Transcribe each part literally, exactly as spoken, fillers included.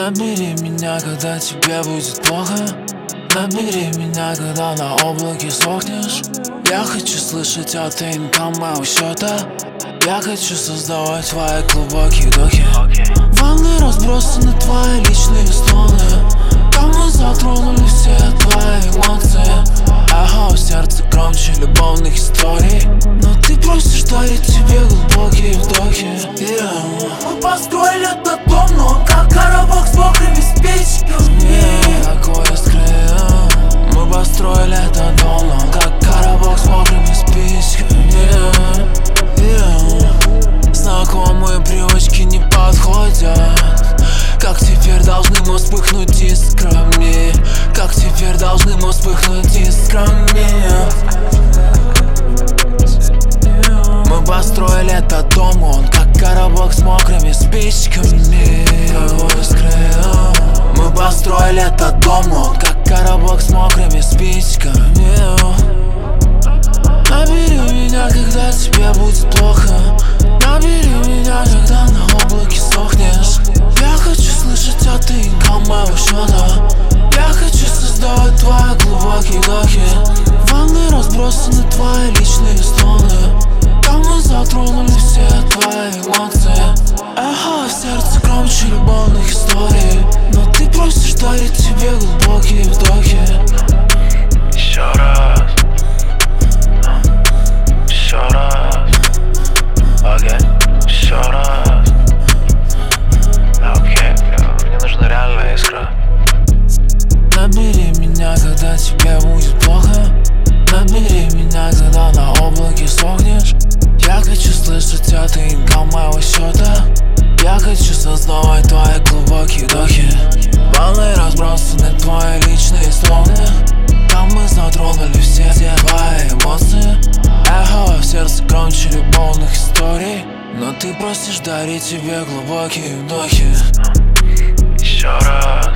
Набери меня, когда тебе будет плохо. Набери меня, когда на облаке сохнешь. Я хочу слышать от инком моего счета. Я хочу создавать твои глубокие вдохи. Волны разбросаны, твои личные стоны. Там мы затронули все твои эмоции. Эхо в сердце громче любовных историй. Но ты просишь дарить тебе глубокие вдохи. yeah. Мы построили этот дом, но он как коробок с мокрыми спичками. yeah, Какое скрыто. Мы построили этот дом, но он как коробок с мокрыми спичками. yeah. Yeah. Знакомые привычки не подходят. Как теперь должны мы вспыхнуть искрами? Как теперь должны мы вспыхнуть искрами? Мы построили этот дом, он как коробок с мокрыми спичками. Мы построили этот дом, он как коробок с мокрыми спичками. Набери меня, когда тебе будет плохо. Набери меня, когда на облаке сохнешь. Я хочу слышать от инком моего счета. Я хочу создавать твои глубокие вдохи. Волны разбросаны, твои личные стоны. Там мы затронули все твои эмоции. Эхо в сердце громче любовных историй. Но ты просишь дарить тебе глубокие вдохи. Еще раз. Еще раз. Окей. Еще раз. Окей. Мне нужна реальная искра. Набери меня, когда тебе будет плохо. Набери меня, когда на облаке сохнешь. Я хочу слышать от инком моего счета. Я хочу создавать твои глубокие вдохи. Волны разбросаны, твои личные стоны. Там мы затронули все твои эмоции. Эхо в сердце громче любовных историй. Но ты просишь дарить тебе глубокие вдохи. Еще раз.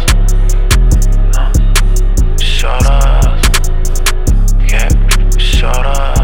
Еще раз. Yeah. Еще раз.